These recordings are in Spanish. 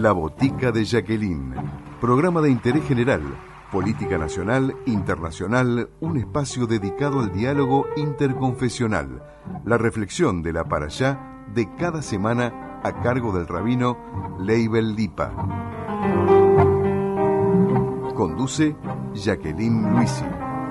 La Botica de Jacqueline, programa de interés general, política nacional, internacional, un espacio dedicado al diálogo interconfesional, la reflexión de la Parashá de cada semana a cargo del rabino Leibel Lipa. Conduce Jacqueline Luisi.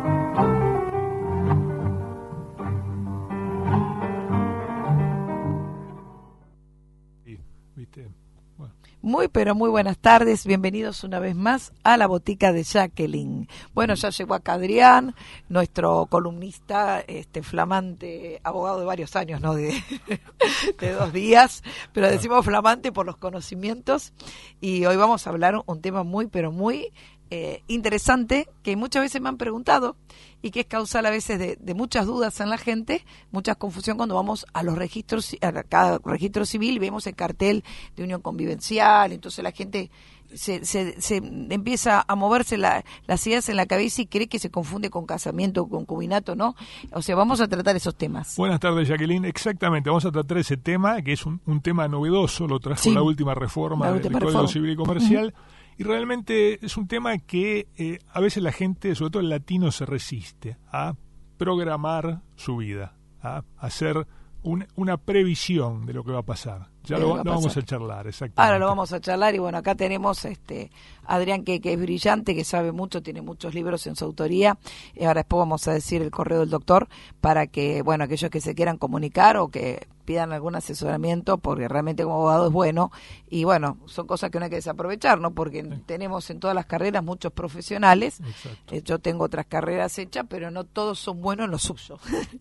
Muy, pero muy buenas tardes. Bienvenidos una vez más a la Botica de Jacqueline. Bueno, ya llegó acá Adrián, nuestro columnista, flamante, abogado de varios años, no de 2 días, pero decimos flamante por los conocimientos. Y hoy vamos a hablar un tema muy, pero muy interesante, que muchas veces me han preguntado y que es causal a veces de muchas dudas en la gente, mucha confusión cuando vamos a los registros, a cada registro civil y vemos el cartel de unión convivencial. Entonces la gente se empieza a moverse las ideas en la cabeza y cree que se confunde con casamiento, con concubinato, ¿no? O sea, vamos a tratar esos temas. Buenas tardes, Jacqueline. Exactamente, vamos a tratar ese tema, que es un tema novedoso, lo trajo la última reforma del Código Civil y Comercial. Y realmente es un tema que a veces la gente, sobre todo el latino, se resiste a programar su vida, a hacer una previsión de lo que va a pasar. Ya lo vamos a charlar, exactamente. Ahora lo vamos a charlar y bueno, acá tenemos Adrián que es brillante, que sabe mucho, tiene muchos libros en su autoría. Ahora después vamos a decir el correo del doctor para que, bueno, aquellos que se quieran comunicar o que pidan algún asesoramiento, porque realmente como abogado es bueno. Y bueno, son cosas que no hay que desaprovechar, ¿no? Porque tenemos en todas las carreras muchos profesionales. Yo tengo otras carreras hechas, pero no todos son buenos en lo suyo.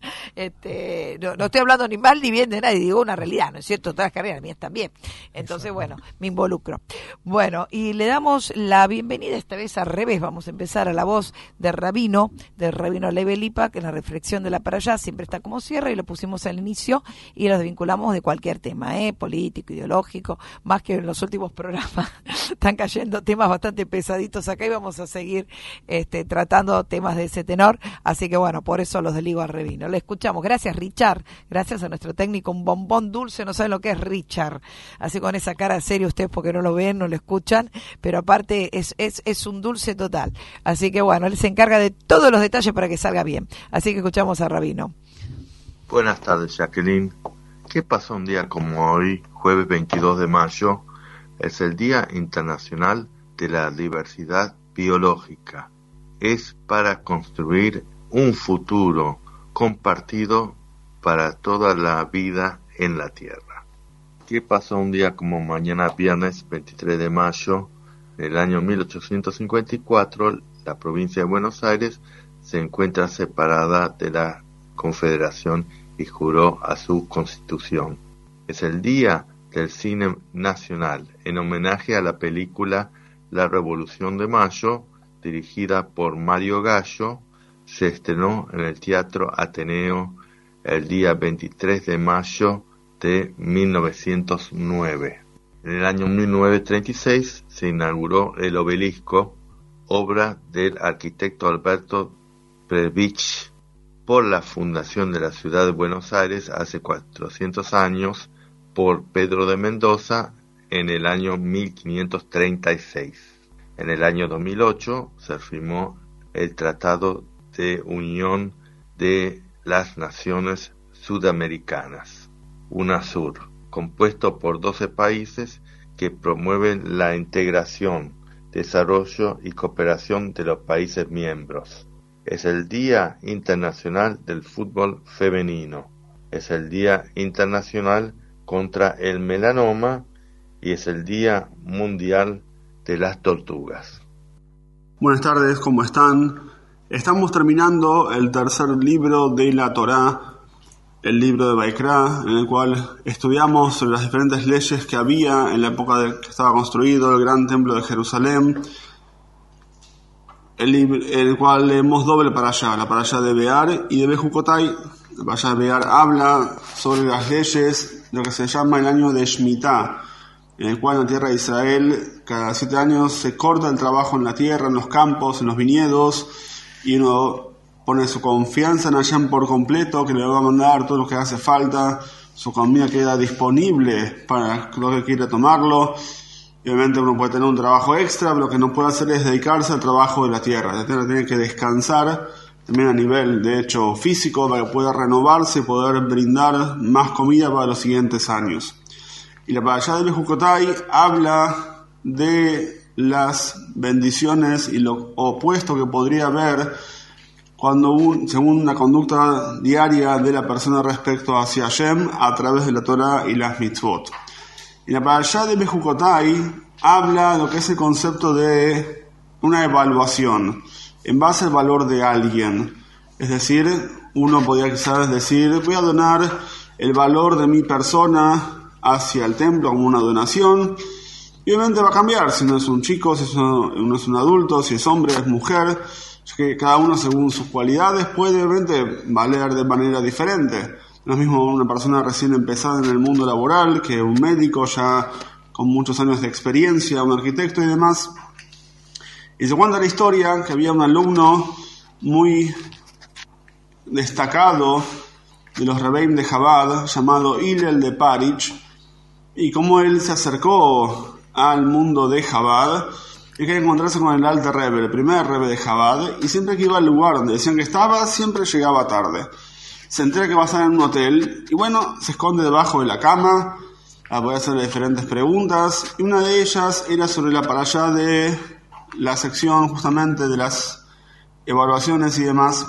No estoy hablando ni mal ni bien de nadie, digo una realidad, ¿no es cierto? Todas las carreras mías también. Entonces, bueno, me involucro. Bueno, y le damos la bienvenida esta vez al revés. Vamos a empezar a la voz del rabino Leibel Lipa, que en la reflexión de la Parashá siempre está como cierre, y lo pusimos al inicio y los vinculamos de cualquier tema, político, ideológico, más que en los últimos programas están cayendo temas bastante pesaditos acá y vamos a seguir tratando temas de ese tenor, así que bueno, por eso los deligo al rabino. Le escuchamos. Gracias, Richard, gracias a nuestro técnico, un bombón dulce, no saben lo que es Richard, así con esa cara seria ustedes porque no lo ven, no lo escuchan, pero aparte es un dulce total, así que bueno, él se encarga de todos los detalles para que salga bien, así que escuchamos al rabino. Buenas tardes, Jacqueline. ¿Qué pasa un día como hoy, jueves 22 de mayo? Es el Día Internacional de la Diversidad Biológica. Es para construir un futuro compartido para toda la vida en la Tierra. ¿Qué pasa un día como mañana, viernes 23 de mayo? En el año 1854, la provincia de Buenos Aires se encuentra separada de la Confederación y juró a su constitución. Es el Día del Cine Nacional, en homenaje a la película La Revolución de Mayo, dirigida por Mario Gallo. Se estrenó en el Teatro Ateneo el día 23 de mayo de 1909. En el año 1936 se inauguró el Obelisco, obra del arquitecto Alberto Prebisch, por la fundación de la ciudad de Buenos Aires hace 400 años por Pedro de Mendoza en el año 1536. En el año 2008 se firmó el Tratado de Unión de las Naciones Sudamericanas, UNASUR, compuesto por 12 países que promueven la integración, desarrollo y cooperación de los países miembros. Es el Día Internacional del Fútbol Femenino. Es el Día Internacional contra el Melanoma y es el Día Mundial de las Tortugas. Buenas tardes, ¿cómo están? Estamos terminando el tercer libro de la Torá, el libro de Baikra, en el cual estudiamos sobre las diferentes leyes que había en la época de que estaba construido el gran templo de Jerusalén, el cual leemos doble parashá, la parashá de Bear y de Bejucotai. La parashá de Bear habla sobre las leyes, lo que se llama el año de Shemitah, en el cual en la tierra de Israel cada 7 años se corta el trabajo en la tierra, en los campos, en los viñedos, y uno pone su confianza en Hashem por completo, que le va a mandar todo lo que hace falta, su comida queda disponible para los que quiera tomarlo, Obviamente uno puede tener un trabajo extra, pero lo que no puede hacer es dedicarse al trabajo de la tierra. La tierra tiene que descansar también a nivel, de hecho, físico, para que pueda renovarse y poder brindar más comida para los siguientes años. Y la parashá de Bejucotai habla de las bendiciones y lo opuesto que podría haber cuando según una conducta diaria de la persona respecto hacia Hashem a través de la Torah y las mitzvot. Y la parashá de Bejucotai habla de lo que es el concepto de una evaluación en base al valor de alguien. Es decir, uno podría quizás decir, voy a donar el valor de mi persona hacia el templo como una donación, y obviamente va a cambiar si no es un chico, si uno es un adulto, si es hombre, es mujer, que cada uno según sus cualidades puede obviamente valer de manera diferente. No es mismo una persona recién empezada en el mundo laboral que un médico ya con muchos años de experiencia, un arquitecto y demás. Y se cuenta la historia que había un alumno muy destacado de los Rebbeim de Chabad llamado Hillel de Parich, y como él se acercó al mundo de Chabad y quería encontrarse con el Alter Rebbe, el primer Rebbe de Chabad, y siempre que iba al lugar donde decían que estaba, siempre llegaba tarde. Se entera que va a estar en un hotel y bueno, se esconde debajo de la cama a poder hacerle diferentes preguntas, y una de ellas era sobre la parashá de la sección justamente de las evaluaciones y demás,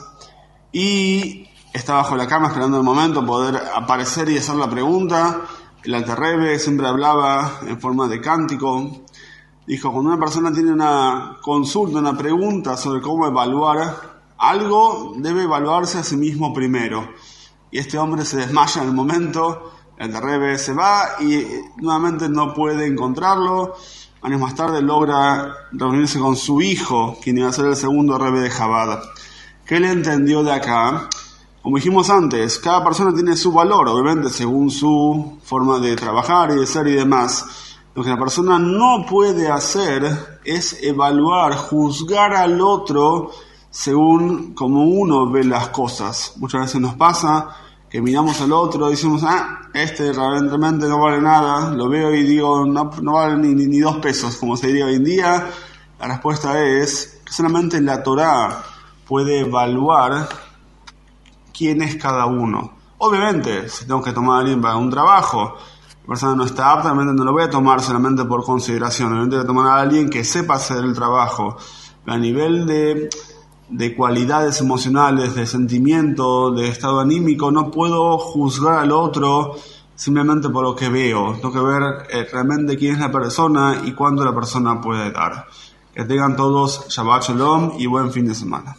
y está bajo la cama esperando el momento poder aparecer y hacer la pregunta. El Alter Rebbe siempre hablaba en forma de cántico. Dijo, cuando una persona tiene una consulta, una pregunta sobre cómo evaluar algo, debe evaluarse a sí mismo primero. Y este hombre se desmaya en el momento, el Alter Rebbe se va y nuevamente no puede encontrarlo. Años más tarde logra reunirse con su hijo, quien iba a ser el segundo Rebbe de Chabad. ¿Qué le entendió de acá? Como dijimos antes, cada persona tiene su valor, obviamente, según su forma de trabajar y de ser y demás. Lo que la persona no puede hacer es evaluar, juzgar al otro según como uno ve las cosas. Muchas veces nos pasa que miramos al otro y decimos, este realmente no vale nada, lo veo y digo, no vale ni 2 pesos, como se diría hoy en día. La respuesta es que solamente la Torá puede evaluar quién es cada uno. Obviamente, si tengo que tomar a alguien para un trabajo, la persona no está apta, obviamente no lo voy a tomar solamente por consideración, obviamente voy a tomar a alguien que sepa hacer el trabajo. A nivel de cualidades emocionales, de sentimiento, de estado anímico, no puedo juzgar al otro simplemente por lo que veo. Tengo que ver realmente quién es la persona y cuánto la persona puede dar. Que tengan todos Shabbat Shalom y buen fin de semana.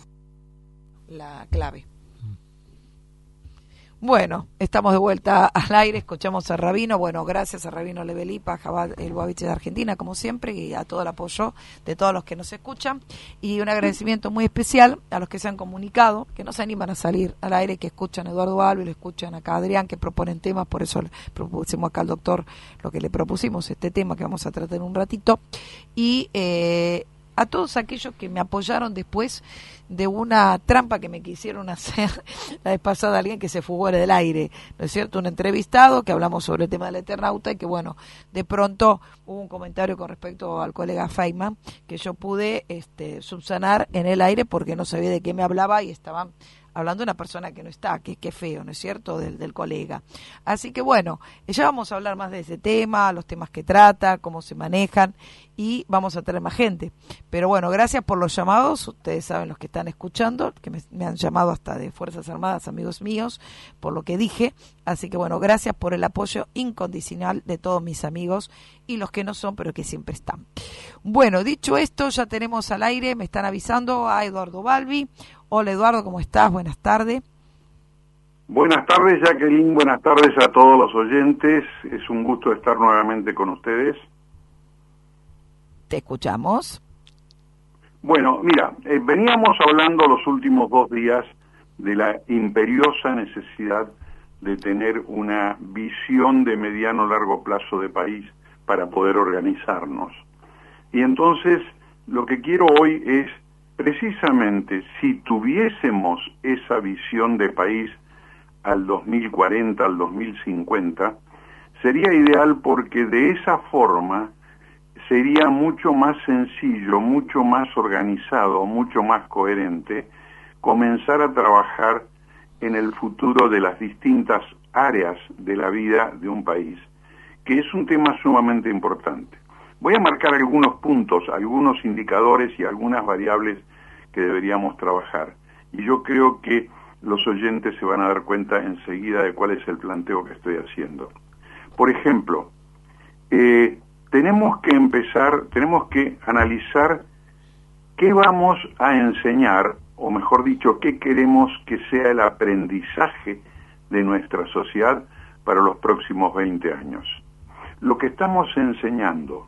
La clave. Bueno, estamos de vuelta al aire, escuchamos a Rabino. Bueno, gracias a Rabino Lebelipa, Chabad el Lubavitch de Argentina, como siempre, y a todo el apoyo de todos los que nos escuchan. Y un agradecimiento muy especial a los que se han comunicado, que no se animan a salir al aire, que escuchan a Eduardo Alves, lo escuchan acá a Adrián, que proponen temas. Por eso le propusimos acá al doctor lo que le propusimos, este tema que vamos a tratar en un ratito. Y a todos aquellos que me apoyaron después de una trampa que me quisieron hacer la vez pasada, alguien que se fugó del aire, ¿no es cierto? Un entrevistado que hablamos sobre el tema del Eternauta y que bueno, de pronto hubo un comentario con respecto al colega Feynman que yo pude subsanar en el aire porque no sabía de qué me hablaba y estaban hablando de una persona que no está, que feo, ¿no es cierto?, del colega. Así que bueno, ya vamos a hablar más de ese tema, los temas que trata, cómo se manejan, y vamos a tener más gente. Pero bueno, gracias por los llamados, ustedes saben los que están escuchando, que me han llamado hasta de Fuerzas Armadas, amigos míos, por lo que dije. Así que bueno, gracias por el apoyo incondicional de todos mis amigos y los que no son, pero que siempre están. Bueno, dicho esto, ya tenemos al aire, me están avisando a Eduardo Balbi. Hola Eduardo, ¿cómo estás? Buenas tardes. Buenas tardes, Jacqueline, buenas tardes a todos los oyentes. Es un gusto estar nuevamente con ustedes. Te escuchamos. Bueno, mira, veníamos hablando los últimos 2 días de la imperiosa necesidad de tener una visión de mediano largo plazo de país para poder organizarnos. Y entonces, lo que quiero hoy es precisamente, si tuviésemos esa visión de país al 2040, al 2050, sería ideal porque de esa forma sería mucho más sencillo, mucho más organizado, mucho más coherente comenzar a trabajar en el futuro de las distintas áreas de la vida de un país, que es un tema sumamente importante. Voy a marcar algunos puntos, algunos indicadores y algunas variables que deberíamos trabajar. Y yo creo que los oyentes se van a dar cuenta enseguida de cuál es el planteo que estoy haciendo. Por ejemplo, tenemos que analizar qué vamos a enseñar, o mejor dicho, qué queremos que sea el aprendizaje de nuestra sociedad para los próximos 20 años. Lo que estamos enseñando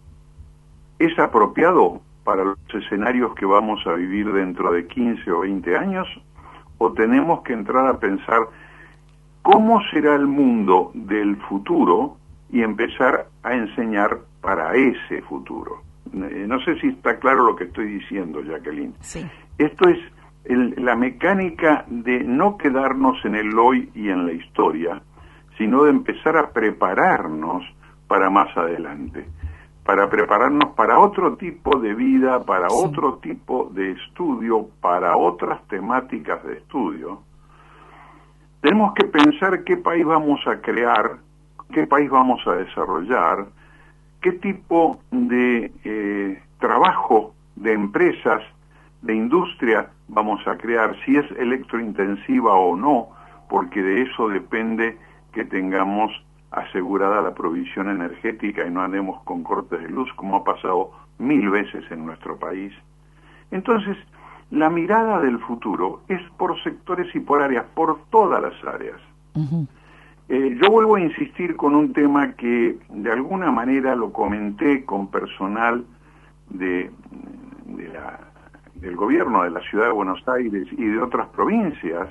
es apropiado para los escenarios que vamos a vivir dentro de 15 o 20 años, o tenemos que entrar a pensar cómo será el mundo del futuro y empezar a enseñar para ese futuro. No sé si está claro lo que estoy diciendo, Jacqueline. Sí. Esto es la mecánica de no quedarnos en el hoy y en la historia, sino de empezar a prepararnos para más adelante, para prepararnos para otro tipo de vida, para otro tipo de estudio, para otras temáticas de estudio. Tenemos que pensar qué país vamos a crear, qué país vamos a desarrollar, qué tipo de trabajo, de empresas, de industria vamos a crear, si es electrointensiva o no, porque de eso depende que tengamos asegurada la provisión energética y no andemos con cortes de luz, como ha pasado 1000 veces en nuestro país. Entonces, la mirada del futuro es por sectores y por áreas, por todas las áreas. Uh-huh. Yo vuelvo a insistir con un tema que de alguna manera lo comenté con personal del gobierno de la ciudad de Buenos Aires y de otras provincias,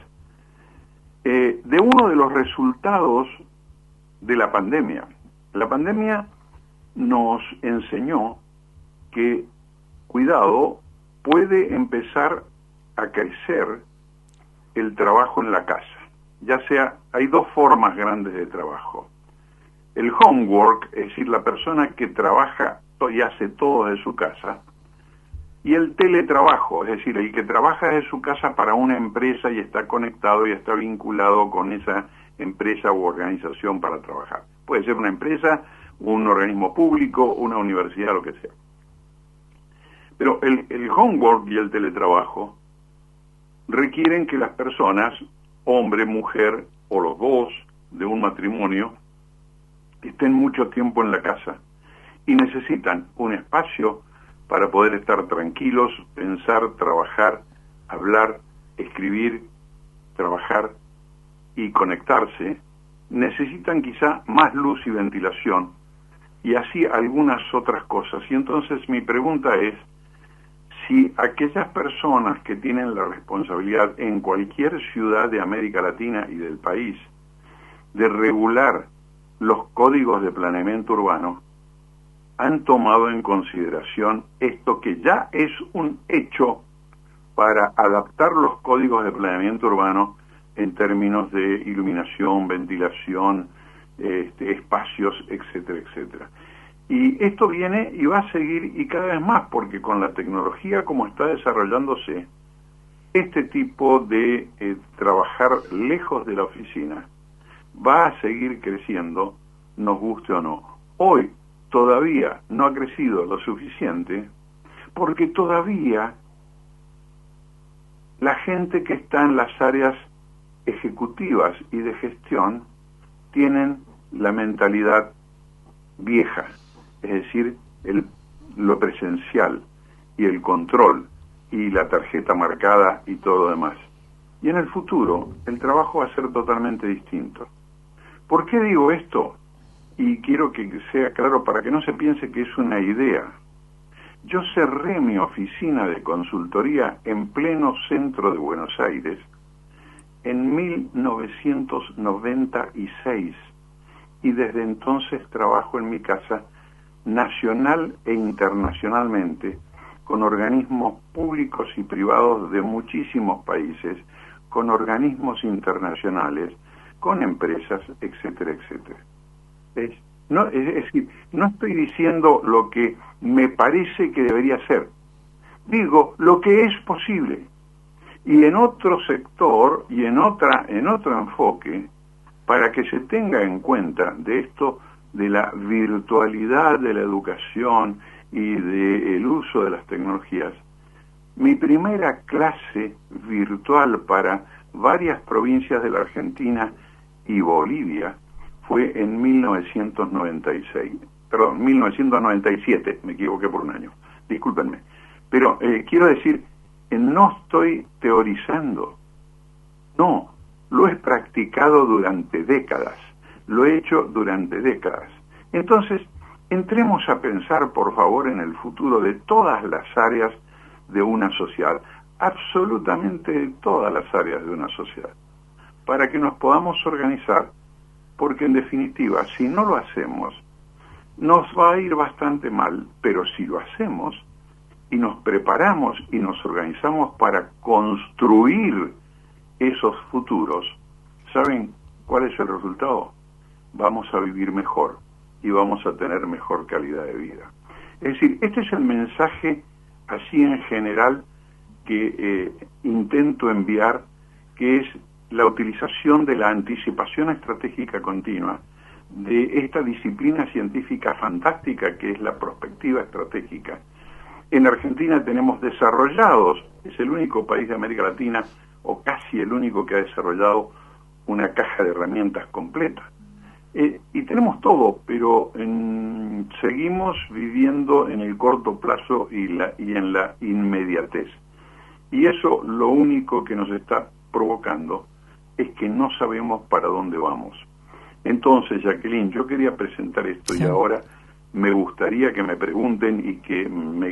de uno de los resultados de la pandemia. La pandemia nos enseñó que, cuidado, puede empezar a crecer el trabajo en la casa. Ya sea, hay dos formas grandes de trabajo. El homework, es decir, la persona que trabaja y hace todo de su casa, y el teletrabajo, es decir, el que trabaja de su casa para una empresa y está conectado y está vinculado con esa empresa u organización para trabajar. Puede ser una empresa, un organismo público, una universidad, lo que sea. Pero el homework y el teletrabajo requieren que las personas, hombre, mujer o los dos de un matrimonio, estén mucho tiempo en la casa y necesitan un espacio para poder estar tranquilos, pensar, trabajar, hablar, escribir, trabajar y conectarse. Necesitan quizá más luz y ventilación y así algunas otras cosas. Y entonces mi pregunta es, si aquellas personas que tienen la responsabilidad en cualquier ciudad de América Latina y del país de regular los códigos de planeamiento urbano, han tomado en consideración esto que ya es un hecho para adaptar los códigos de planeamiento urbano en términos de iluminación, ventilación, espacios, etcétera, etcétera. Y esto viene y va a seguir y cada vez más, porque con la tecnología como está desarrollándose, este tipo de trabajar lejos de la oficina va a seguir creciendo, nos guste o no. Hoy todavía no ha crecido lo suficiente, porque todavía la gente que está en las áreas ejecutivas y de gestión tienen la mentalidad vieja, es decir, lo presencial y el control y la tarjeta marcada y todo lo demás. Y en el futuro el trabajo va a ser totalmente distinto. ¿Por qué digo esto? Y quiero que sea claro para que no se piense que es una idea. Yo cerré mi oficina de consultoría en pleno centro de Buenos Aires en 1996 y desde entonces trabajo en mi casa nacional e internacionalmente con organismos públicos y privados de muchísimos países, con organismos internacionales, con empresas, etcétera, etcétera. No, es decir, no estoy diciendo lo que me parece que debería ser. Digo lo que es posible. Y en otro sector y en otro enfoque, para que se tenga en cuenta de esto de la virtualidad de la educación y del uso de las tecnologías. Mi primera clase virtual para varias provincias de la Argentina y Bolivia fue en 1997, me equivoqué por un año, discúlpenme. Pero quiero decir, no estoy teorizando, no, lo he practicado durante décadas, lo he hecho durante décadas. Entonces, entremos a pensar, por favor, en el futuro de todas las áreas de una sociedad, absolutamente de todas las áreas de una sociedad, para que nos podamos organizar, porque en definitiva, si no lo hacemos, nos va a ir bastante mal, pero si lo hacemos y nos preparamos y nos organizamos para construir esos futuros, ¿saben cuál es el resultado? Vamos a vivir mejor y vamos a tener mejor calidad de vida. Es decir, este es el mensaje así en general que intento enviar, que es la utilización de la anticipación estratégica continua, de esta disciplina científica fantástica que es la prospectiva estratégica. En Argentina tenemos desarrollados, es el único país de América Latina, o casi el único que ha desarrollado una caja de herramientas completa. Y tenemos todo, pero seguimos viviendo en el corto plazo y en la inmediatez. Y eso lo único que nos está provocando es que no sabemos para dónde vamos. Entonces, Jacqueline, yo quería presentar esto y ahora me gustaría que me pregunten y que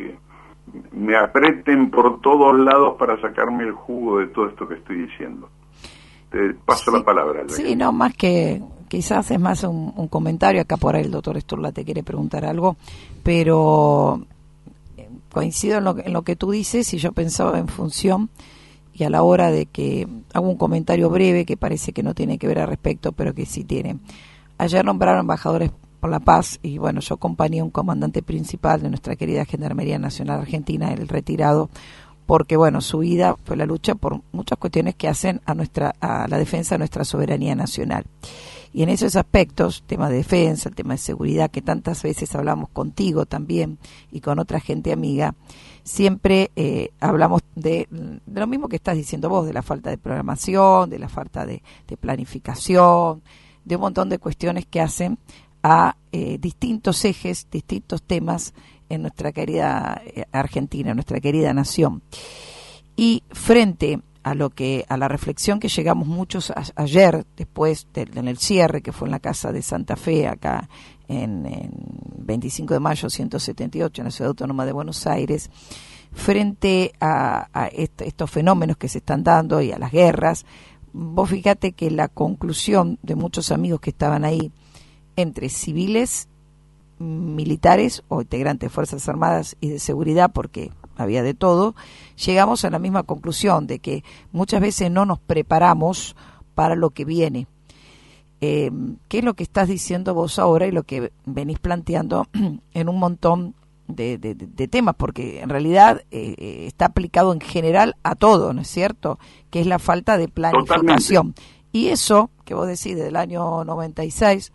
me aprieten por todos lados para sacarme el jugo de todo esto que estoy diciendo. Te paso la palabra, Jacqueline. Sí, no, más que quizás es más un comentario, acá por ahí el doctor Sturla te quiere preguntar algo, pero coincido en lo que tú dices y yo pensaba en función y a la hora de que hago un comentario breve que parece que no tiene que ver al respecto, pero que sí tiene. Ayer nombraron embajadores por la paz y bueno, yo acompañé a un comandante principal de nuestra querida Gendarmería Nacional Argentina, el retirado, porque bueno, su vida fue la lucha por muchas cuestiones que hacen a la defensa de nuestra soberanía nacional. Y en esos aspectos, tema de defensa, el tema de seguridad, que tantas veces hablamos contigo también y con otra gente amiga, siempre hablamos de lo mismo que estás diciendo vos, de la falta de programación, de la falta de planificación, de un montón de cuestiones que hacen a distintos ejes, distintos temas en nuestra querida Argentina, en nuestra querida nación. Y frente a la reflexión que llegamos muchos ayer, después en el cierre, que fue en la Casa de Santa Fe, acá en 25 de mayo 178, en la Ciudad Autónoma de Buenos Aires, frente a estos fenómenos que se están dando y a las guerras, vos fíjate que la conclusión de muchos amigos que estaban ahí, entre civiles, militares o integrantes de Fuerzas Armadas y de seguridad, porque había de todo, llegamos a la misma conclusión de que muchas veces no nos preparamos para lo que viene. ¿Qué es lo que estás diciendo vos ahora y lo que venís planteando en un montón de temas? Porque en realidad está aplicado en general a todo, ¿no es cierto? Que es la falta de planificación. Totalmente. Y eso que vos decís del año 96,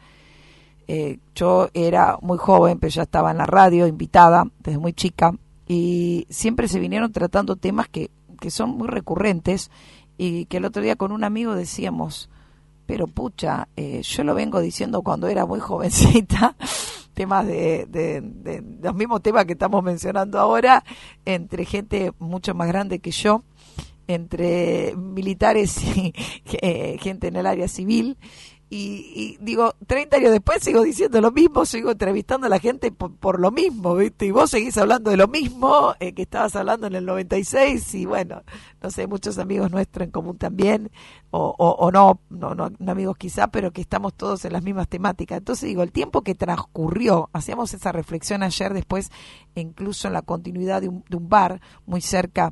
yo era muy joven, pero ya estaba en la radio, invitada desde muy chica, y siempre se vinieron tratando temas que son muy recurrentes y que el otro día con un amigo decíamos, pero pucha, yo lo vengo diciendo cuando era muy jovencita, temas de los mismos temas que estamos mencionando ahora, entre gente mucho más grande que yo, entre militares y gente en el área civil. Y digo, 30 años después sigo diciendo lo mismo, sigo entrevistando a la gente por lo mismo, ¿viste? Y vos seguís hablando de lo mismo que estabas hablando en el 96 y bueno, no sé, muchos amigos nuestros en común también, o no amigos quizá, pero que estamos todos en las mismas temáticas. Entonces digo, el tiempo que transcurrió, hacíamos esa reflexión ayer después, incluso en la continuidad de un bar muy cerca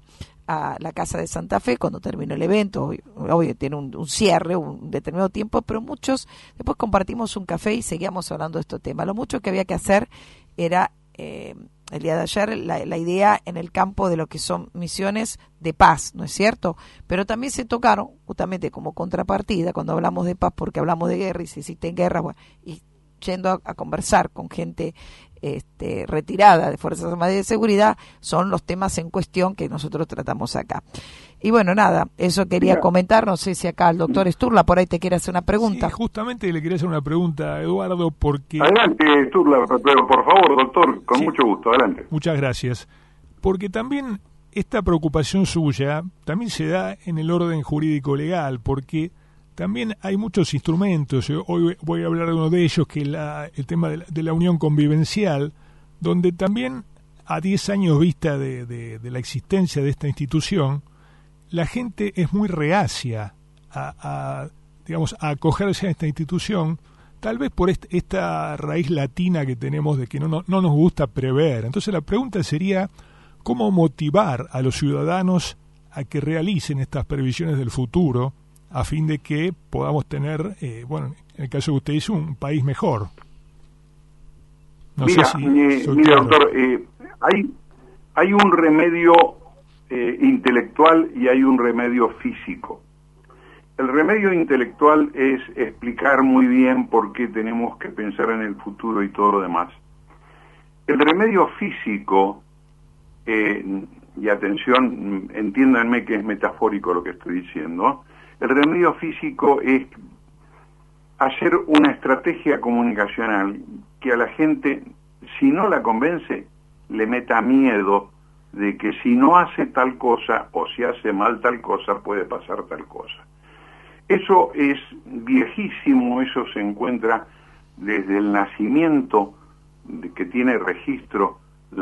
a la Casa de Santa Fe cuando terminó el evento. Obvio, tiene un cierre, un determinado tiempo, pero muchos después compartimos un café y seguíamos hablando de este tema. Lo mucho que había que hacer era, el día de ayer, la idea en el campo de lo que son misiones de paz, ¿no es cierto? Pero también se tocaron, justamente como contrapartida, cuando hablamos de paz, porque hablamos de guerra, y si existen guerras, bueno, y yendo a conversar con gente retirada de Fuerzas Armadas de Seguridad, son los temas en cuestión que nosotros tratamos acá. Y bueno, nada, eso quería comentar. No sé si acá el doctor Sturla por ahí te quiere hacer una pregunta. Sí, justamente le quería hacer una pregunta a Eduardo, porque... Adelante, Sturla, pero por favor, doctor, con mucho gusto, adelante. Muchas gracias. Porque también esta preocupación suya también se da en el orden jurídico legal, porque también hay muchos instrumentos. Hoy voy a hablar de uno de ellos, que es el tema de la unión convivencial, donde también a 10 años vista de la existencia de esta institución, la gente es muy reacia a acogerse a esta institución, tal vez por esta raíz latina que tenemos de que no nos gusta prever. Entonces la pregunta sería, ¿cómo motivar a los ciudadanos a que realicen estas previsiones del futuro, a fin de que podamos tener, en el caso que usted dice, un país mejor? Mira, doctor, hay un remedio intelectual y hay un remedio físico. El remedio intelectual es explicar muy bien por qué tenemos que pensar en el futuro y todo lo demás. El remedio físico, y atención, entiéndanme que es metafórico lo que estoy diciendo, el remedio físico es hacer una estrategia comunicacional que a la gente, si no la convence, le meta miedo de que si no hace tal cosa o si hace mal tal cosa, puede pasar tal cosa. Eso es viejísimo, eso se encuentra desde el nacimiento que tiene registro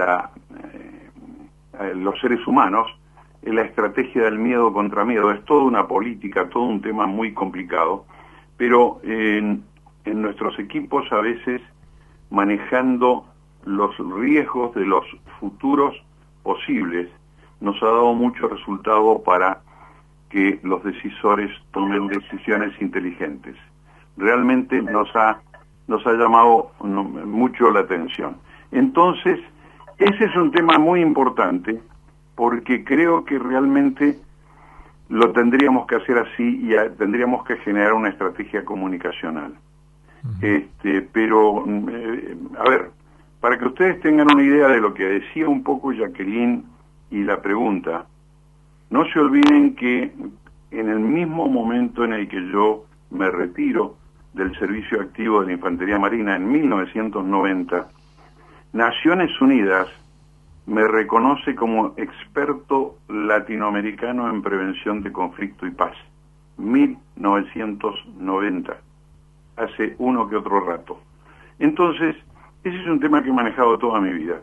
los seres humanos, en la estrategia del miedo contra miedo. Es toda una política, todo un tema muy complicado, pero en nuestros equipos a veces manejando los riesgos de los futuros posibles, nos ha dado mucho resultado para que los decisores tomen decisiones inteligentes. Realmente nos ha llamado mucho la atención. Entonces, ese es un tema muy importante, porque creo que realmente lo tendríamos que hacer así y tendríamos que generar una estrategia comunicacional. Pero, a ver, para que ustedes tengan una idea de lo que decía un poco Jacqueline y la pregunta, no se olviden que en el mismo momento en el que yo me retiro del servicio activo de la Infantería Marina en 1990, Naciones Unidas me reconoce como experto latinoamericano en prevención de conflicto y paz. 1990, hace uno que otro rato. Entonces, ese es un tema que he manejado toda mi vida.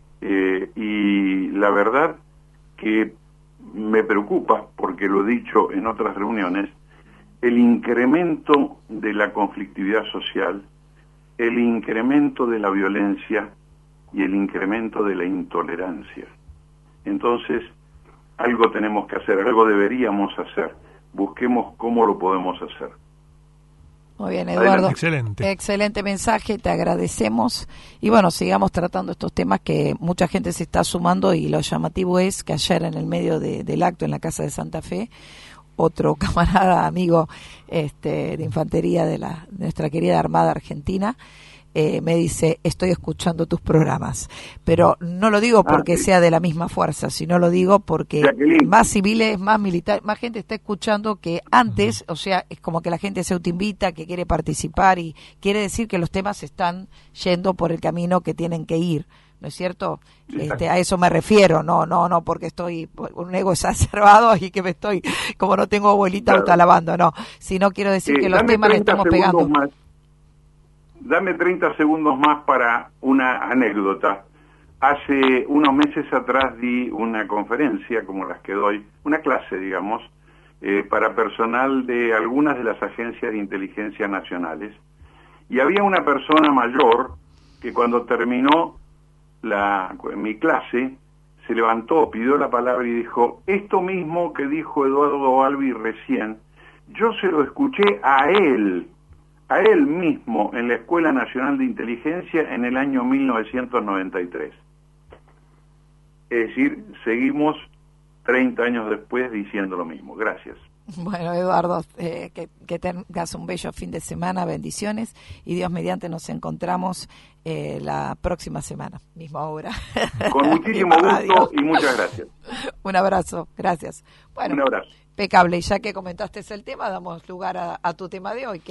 Y la verdad que me preocupa, porque lo he dicho en otras reuniones, el incremento de la conflictividad social, el incremento de la violencia y el incremento de la intolerancia. Entonces, algo tenemos que hacer, algo deberíamos hacer. Busquemos cómo lo podemos hacer. Muy bien, Eduardo. Excelente. Excelente mensaje, te agradecemos. Y bueno, sigamos tratando estos temas que mucha gente se está sumando, y lo llamativo es que ayer en el medio del acto en la Casa de Santa Fe, otro camarada, amigo de infantería de nuestra querida Armada Argentina, me dice, estoy escuchando tus programas, pero no lo digo porque sea de la misma fuerza, sino lo digo porque más civiles, más militares, más gente está escuchando que antes. O sea, es como que la gente se autoinvita, que quiere participar, y quiere decir que los temas están yendo por el camino que tienen que ir, ¿no es cierto? A eso me refiero, no porque estoy un ego exacerbado y que me estoy, como no tengo abuelita, autoalabando, no, sino quiero decir que los temas le estamos pegando. Dame 30 segundos más para una anécdota. Hace unos meses atrás di una conferencia, como las que doy, una clase, digamos, para personal de algunas de las agencias de inteligencia nacionales. Y había una persona mayor que cuando terminó mi clase se levantó, pidió la palabra y dijo: esto mismo que dijo Eduardo Albi recién, yo se lo escuché a él mismo, en la Escuela Nacional de Inteligencia en el año 1993. Es decir, seguimos 30 años después diciendo lo mismo. Gracias. Bueno, Eduardo, que tengas un bello fin de semana, bendiciones, y Dios mediante nos encontramos la próxima semana, misma hora. Con muchísimo gusto y muchas gracias. Un abrazo, gracias. Bueno, un abrazo. Impecable, y ya que comentaste el tema, damos lugar a tu tema de hoy, que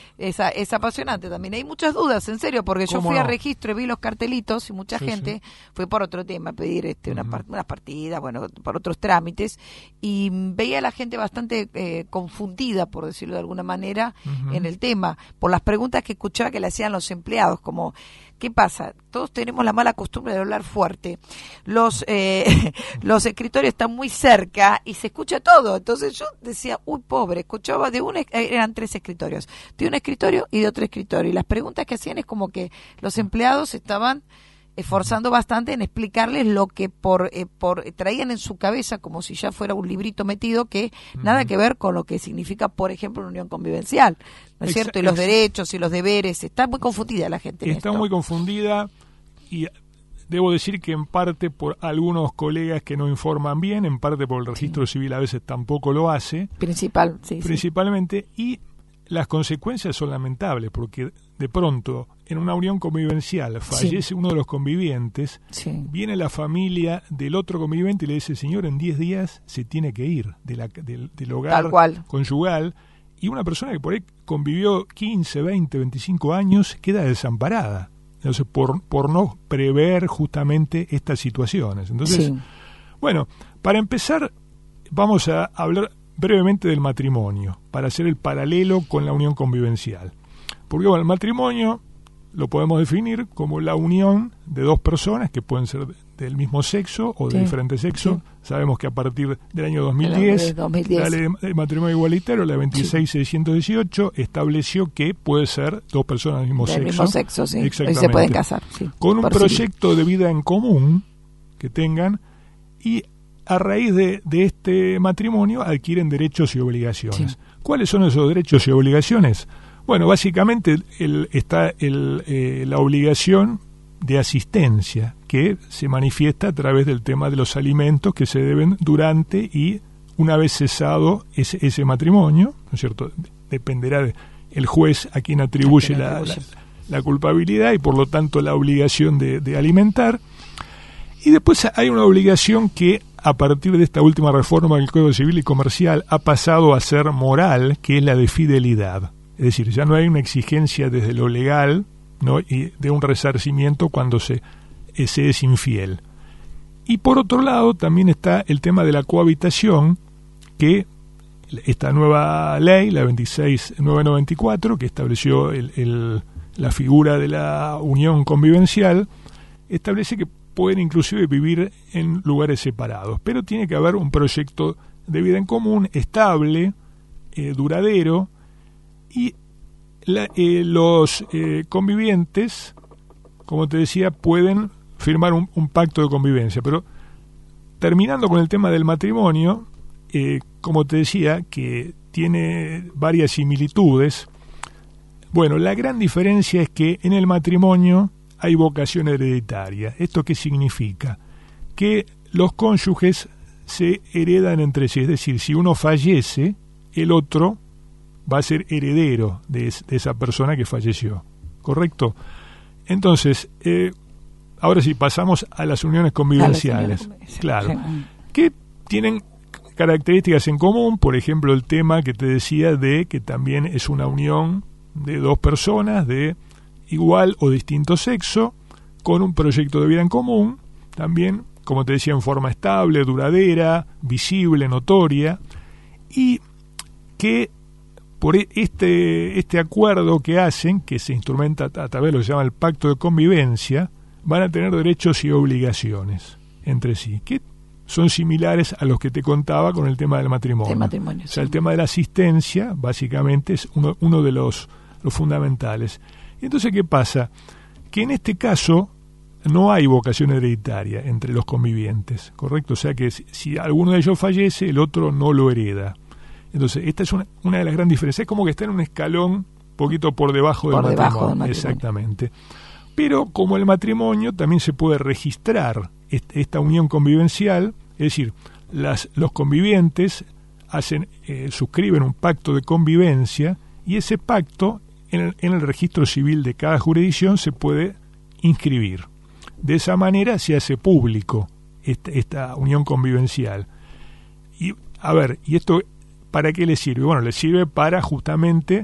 es apasionante también. Hay muchas dudas, en serio, porque yo fui a registro y vi los cartelitos y mucha gente fue por otro tema, a pedir unas partidas, bueno, por otros trámites, y veía a la gente bastante confundida, por decirlo de alguna manera, en el tema, por las preguntas que escuchaba que le hacían los empleados, como... ¿Qué pasa? Todos tenemos la mala costumbre de hablar fuerte. Los escritorios están muy cerca y se escucha todo. Entonces yo decía, uy, pobre, escuchaba eran 3 escritorios. De un escritorio y de otro escritorio. Y las preguntas que hacían es como que los empleados estaban esforzando bastante en explicarles lo que por traían en su cabeza, como si ya fuera un librito metido, que nada que ver con lo que significa, por ejemplo, una unión convivencial, ¿no es cierto? Y los derechos y los deberes. Está muy confundida la gente. Está muy confundida, y debo decir que en parte por algunos colegas que no informan bien, en parte por el registro civil a veces tampoco lo hace. Principalmente, y las consecuencias son lamentables, porque de pronto en una unión convivencial fallece uno de los convivientes, viene la familia del otro conviviente y le dice: señor, en 10 días se tiene que ir del hogar conyugal, y una persona que por ahí convivió 15, 20, 25 años queda desamparada. Entonces, por no prever justamente estas situaciones. Entonces, bueno, para empezar, vamos a hablar brevemente del matrimonio, para hacer el paralelo con la unión convivencial. Porque bueno, el matrimonio lo podemos definir como la unión de 2 personas que pueden ser del mismo sexo o de diferente sexo. Sabemos que a partir del año 2010, la ley de matrimonio igualitario, la 26618, estableció que puede ser 2 personas del mismo sexo. Y se pueden casar. Con un proyecto de vida en común que tengan, y a raíz de este matrimonio adquieren derechos y obligaciones. ¿Cuáles son esos derechos y obligaciones? Bueno, básicamente está la obligación de asistencia, que se manifiesta a través del tema de los alimentos que se deben durante y una vez cesado ese matrimonio, ¿no es cierto? Dependerá del juez a quien atribuye la culpabilidad y por lo tanto la obligación de alimentar. Y después hay una obligación que a partir de esta última reforma del Código Civil y Comercial ha pasado a ser moral, que es la de fidelidad. Es decir, ya no hay una exigencia desde lo legal, ¿no?, y de un resarcimiento cuando se es infiel. Y por otro lado también está el tema de la cohabitación, que esta nueva ley, la 26994, que estableció la figura de la unión convivencial, establece que pueden inclusive vivir en lugares separados, pero tiene que haber un proyecto de vida en común, estable, duradero, y los convivientes, como te decía, pueden firmar un pacto de convivencia. Pero terminando con el tema del matrimonio, como te decía, que tiene varias similitudes. Bueno, la gran diferencia es que en el matrimonio hay vocación hereditaria. ¿Esto qué significa? Que los cónyuges se heredan entre sí, es decir, si uno fallece, el otro va a ser heredero de esa persona que falleció, ¿correcto? Entonces, ahora sí, pasamos a las uniones convivenciales. Claro, que tienen características en común, por ejemplo, el tema que te decía de que también es una unión de 2 personas de igual o distinto sexo, con un proyecto de vida en común, también, como te decía, en forma estable, duradera, visible, notoria, y que por este acuerdo que hacen, que se instrumenta a través de lo que se llama el pacto de convivencia, van a tener derechos y obligaciones entre sí, que son similares a los que te contaba con el tema del matrimonio. O sea, el tema de la asistencia, básicamente, es uno de los fundamentales. Y entonces, ¿qué pasa? Que en este caso, no hay vocación hereditaria entre los convivientes, ¿correcto? O sea que si alguno de ellos fallece, el otro no lo hereda. Entonces, esta es una de las grandes diferencias. Es como que está en un escalón un poquito por debajo del matrimonio. Exactamente. Pero como el matrimonio, también se puede registrar esta unión convivencial, es decir, los convivientes suscriben un pacto de convivencia y ese pacto en el registro civil de cada jurisdicción se puede inscribir. De esa manera se hace público esta unión convivencial. Y a ver, ¿y esto para qué le sirve? Bueno, le sirve para justamente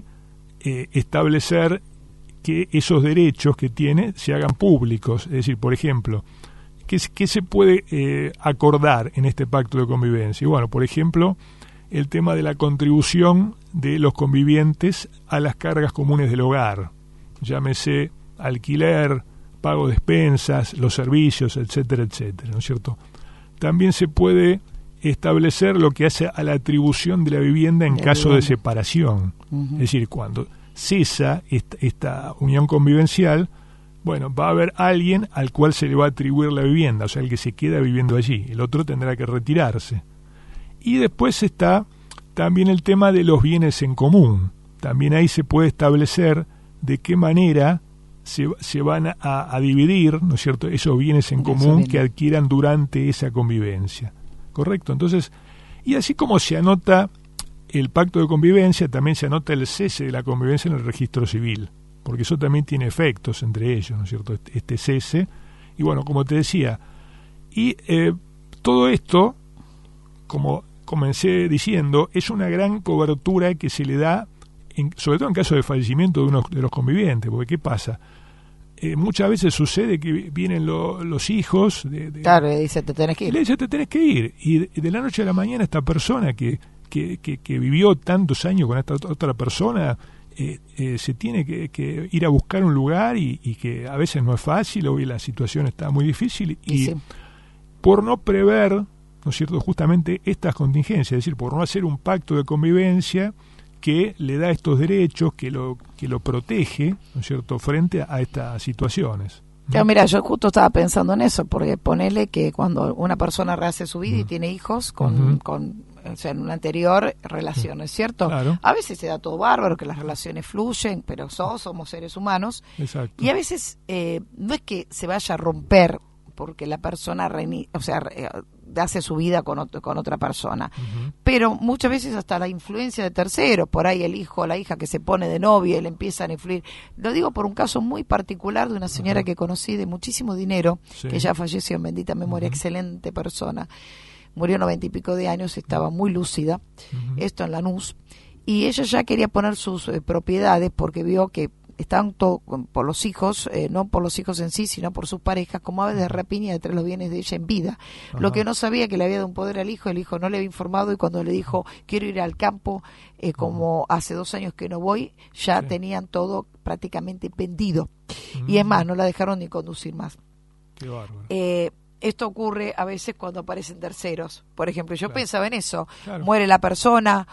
establecer que esos derechos que tiene se hagan públicos. Es decir, por ejemplo, ¿qué se puede acordar en este pacto de convivencia? Bueno, por ejemplo, el tema de la contribución de los convivientes a las cargas comunes del hogar. Llámese alquiler, pago de expensas, los servicios, etcétera, etcétera, ¿no es cierto? También se puede establecer lo que hace a la atribución de la vivienda en caso de separación. Es decir, cuando cesa esta unión convivencial, bueno, va a haber alguien al cual se le va a atribuir la vivienda, o sea, el que se queda viviendo allí. El otro tendrá que retirarse. Y después está también el tema de los bienes en común. También ahí se puede establecer de qué manera se van a dividir, ¿no es cierto?, esos bienes en común que adquieran durante esa convivencia. ¿Correcto? Entonces, y así como se anota el pacto de convivencia, también se anota el cese de la convivencia en el registro civil, porque eso también tiene efectos entre ellos, ¿no es cierto?, este cese. Y bueno, como te decía, y todo esto, como comencé diciendo, es una gran cobertura que se le da, sobre todo en caso de fallecimiento de uno de los convivientes, porque ¿qué pasa? Muchas veces sucede que vienen los hijos claro, y dice, te tenés que ir. Le dice, te tenés que ir. Y de la noche a la mañana esta persona que vivió tantos años con esta otra persona se tiene que ir a buscar un lugar y que a veces no es fácil, hoy la situación está muy difícil y por no prever, ¿no es cierto?, justamente estas contingencias, es decir, por no hacer un pacto de convivencia que le da estos derechos, que lo protege, ¿no es cierto?, frente a estas situaciones. Claro, mira, yo justo estaba pensando en eso, porque ponele que cuando una persona rehace su vida y tiene hijos con o sea, en una anterior relación, ¿es cierto? Claro. A veces se da todo bárbaro, que las relaciones fluyen, pero somos seres humanos. Exacto. Y a veces no es que se vaya a romper porque la persona hace su vida con otra persona. Pero muchas veces hasta la influencia de terceros, por ahí el hijo o la hija que se pone de novia y le empiezan a influir. Lo digo por un caso muy particular de una señora que conocí de muchísimo dinero, que ya falleció en bendita memoria, excelente persona. Murió 90 y pico de años, estaba muy lúcida, esto en Lanús, y ella ya quería poner sus propiedades porque vio que estaban por los hijos, no por los hijos en sí, sino por sus parejas, como aves de rapiña entre los bienes de ella en vida. Lo que no sabía, que le había dado un poder al hijo, el hijo no le había informado, y cuando le dijo, quiero ir al campo, como hace 2 años que no voy, ya tenían todo prácticamente vendido. Y es más, no la dejaron ni conducir más. Qué bárbaro. Esto ocurre a veces cuando aparecen terceros. Por ejemplo, yo pensaba en eso, muere la persona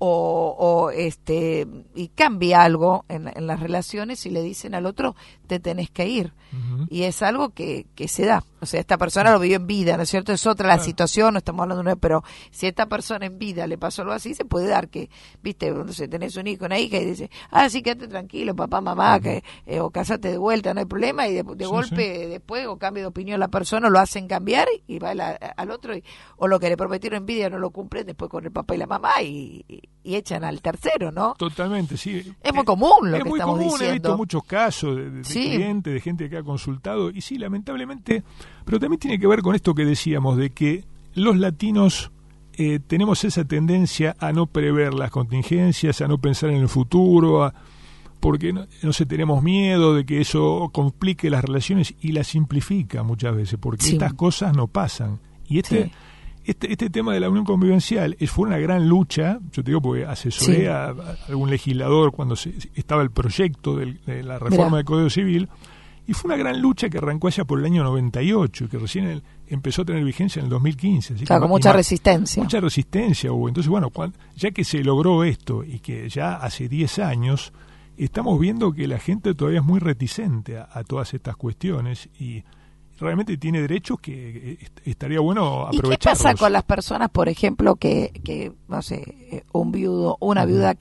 y cambia algo en las relaciones y le dicen al otro, te tenés que ir. Y es algo que se da. O sea, esta persona lo vivió en vida, ¿no es cierto? Es otra la situación, no estamos hablando de una, pero si a esta persona en vida le pasó algo así, se puede dar que, viste, no sé, tenés un hijo, una hija y dice, sí, quédate tranquilo, papá, mamá, o casate de vuelta, no hay problema, y de golpe después, o cambia de opinión la persona, lo hacen cambiar y va al otro, o lo que le prometieron en vida no lo cumplen después con el papá y la mamá y echan al tercero, ¿no? Totalmente, sí. Es muy común lo que estamos diciendo. diciendo. He visto muchos casos de clientes, de gente que ha consultado, y sí, lamentablemente, pero también tiene que ver con esto que decíamos, de que los latinos tenemos esa tendencia a no prever las contingencias, a no pensar en el futuro, porque no sé, tenemos miedo de que eso complique las relaciones y las simplifica muchas veces, porque estas cosas no pasan. Y este tema de la unión convivencial fue una gran lucha, yo te digo porque asesoré a algún legislador cuando estaba el proyecto de la reforma del Código Civil, y fue una gran lucha que arrancó allá por el año 98 y que recién empezó a tener vigencia en el 2015. Así con mucha resistencia. Mucha resistencia hubo. Entonces, bueno, ya que se logró esto y que ya hace 10 años, estamos viendo que la gente todavía es muy reticente a todas estas cuestiones y realmente tiene derechos que estaría bueno aprovecharlos. ¿Y qué pasa con las personas, por ejemplo, que no sé, un viudo, una viuda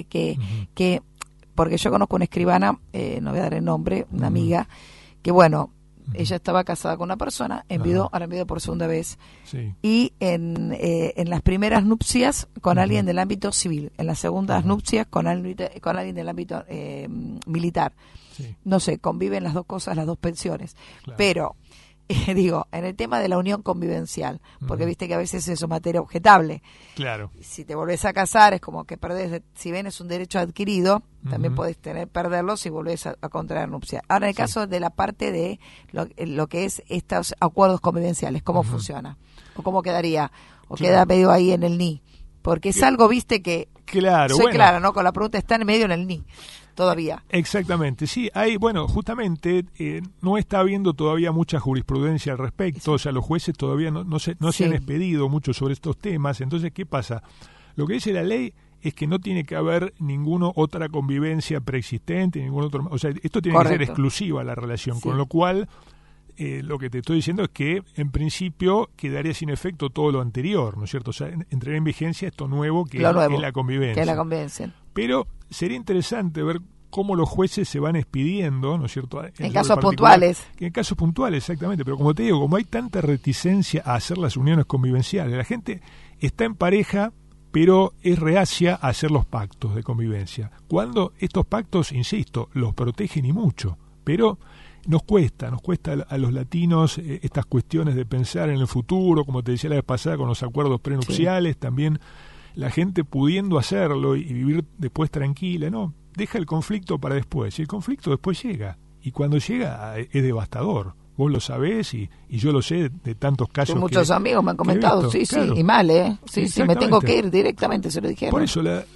que porque yo conozco una escribana, no voy a dar el nombre, una amiga, que bueno, ella estaba casada con una persona, ahora enviudó por segunda vez, y en las primeras nupcias con alguien del ámbito civil, en las segundas nupcias con alguien del ámbito militar. No sé, conviven las dos cosas, las dos pensiones, pero digo, en el tema de la unión convivencial, porque viste que a veces eso es materia objetable. Claro. Si te volvés a casar es como que perdés, si bien es un derecho adquirido, también podés perderlo si volvés a contraer nupcia. Ahora, en el caso de la parte de lo que es estos acuerdos convivenciales, ¿cómo funciona? ¿O cómo quedaría? ¿O queda medio ahí en el ni? Porque es algo, viste, que soy clara, ¿no? Con la pregunta está en medio en el ni. Todavía. Exactamente, sí, hay, justamente no está habiendo todavía mucha jurisprudencia al respecto, o sea, los jueces todavía no se han expedido mucho sobre estos temas. Entonces, ¿qué pasa? Lo que dice la ley es que no tiene que haber ninguna otra convivencia preexistente, ningún otro, o sea, esto tiene que ser exclusiva la relación, con lo cual lo que te estoy diciendo es que en principio quedaría sin efecto todo lo anterior, ¿no es cierto? O sea, entraría en vigencia esto nuevo que es la convivencia. Que es la convivencia. Pero sería interesante ver cómo los jueces se van expidiendo, ¿no es cierto? En casos puntuales. En casos puntuales, exactamente. Pero como te digo, como hay tanta reticencia a hacer las uniones convivenciales, la gente está en pareja, pero es reacia a hacer los pactos de convivencia. Cuando estos pactos, insisto, los protegen y mucho, pero nos cuesta a los latinos estas cuestiones de pensar en el futuro, como te decía la vez pasada con los acuerdos prenupciales, también la gente pudiendo hacerlo y vivir después tranquila, no, deja el conflicto para después, y el conflicto después llega, y cuando llega es devastador. Vos lo sabés y yo lo sé de tantos casos. Muchos amigos me han comentado, claro. Y mal, sí, me tengo que ir directamente, se lo dijeron. Por eso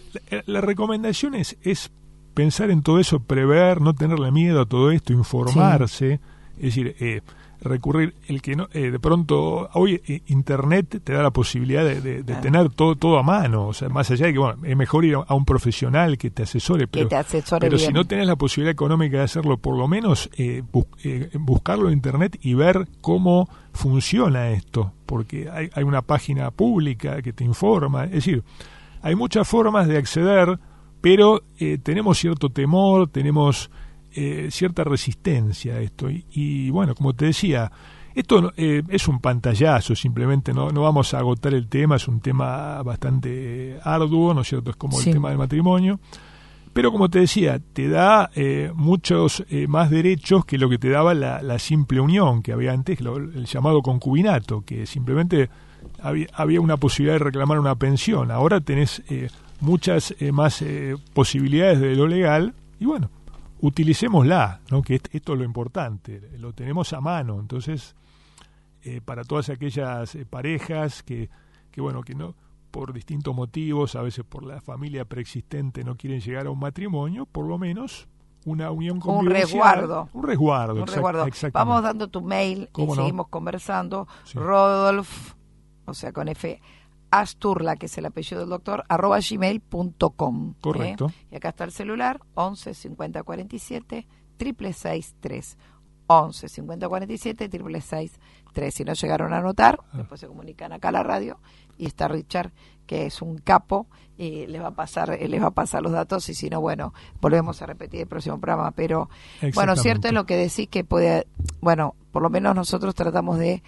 la recomendación es pensar en todo eso, prever, no tenerle miedo a todo esto, informarse, es decir, recurrir, el que no, de pronto hoy internet te da la posibilidad de tener todo a mano, o sea, más allá de que es mejor ir a un profesional que te asesore, pero si no tenés la posibilidad económica de hacerlo, por lo menos buscarlo en internet y ver cómo funciona esto, porque hay una página pública que te informa, es decir, hay muchas formas de acceder, pero tenemos cierto temor, tenemos cierta resistencia a esto. Y bueno, como te decía, esto es un pantallazo, simplemente no vamos a agotar el tema, es un tema bastante arduo, ¿no es cierto? Es como el tema del matrimonio. Pero como te decía, te da muchos más derechos que lo que te daba la simple unión que había antes, el llamado concubinato, que simplemente había una posibilidad de reclamar una pensión. Ahora tenés muchas más posibilidades de lo legal y bueno, utilicémosla, ¿no? Que esto es lo importante, lo tenemos a mano. Entonces, para todas aquellas parejas que no, por distintos motivos, a veces por la familia preexistente, no quieren llegar a un matrimonio, por lo menos una unión convivencial. Un resguardo. Vamos dando tu mail y seguimos conversando. Rodolf, o sea, con F, Asturla, que es el apellido del doctor, @gmail.com. Correcto. Y acá está el celular, 11 50 47 663. 11 50 47 663. Si no llegaron a anotar, después se comunican acá a la radio y está Richard, que es un capo, y les va a pasar los datos, y si no, bueno, volvemos a repetir el próximo programa. Pero bueno, cierto es lo que decís, que puede, bueno, por lo menos nosotros tratamos de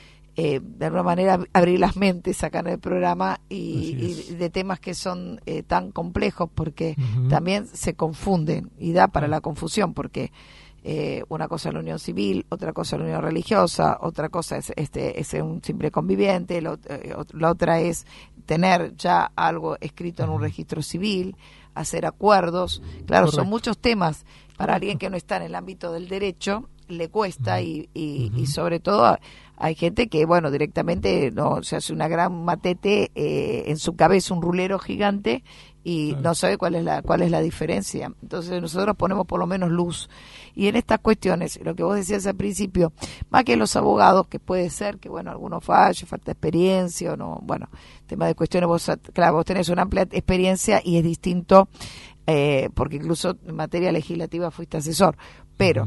alguna manera abrir las mentes acá en el programa y de temas que son tan complejos, porque también se confunden y da para la confusión, porque una cosa es la unión civil, otra cosa es la unión religiosa, otra cosa es un simple conviviente, la otra es tener ya algo escrito en un registro civil, hacer acuerdos. Claro, son muchos temas para alguien que no está en el ámbito del derecho, le cuesta y sobre todo hay gente que, bueno, directamente no se hace una gran matete en su cabeza, un rulero gigante, y no sabe cuál es la diferencia. Entonces nosotros ponemos por lo menos luz. Y en estas cuestiones, lo que vos decías al principio, más que los abogados, que puede ser que, bueno, algunos fallen, falta experiencia o no, bueno, tema de cuestiones, vos tenés una amplia experiencia y es distinto, porque incluso en materia legislativa fuiste asesor, pero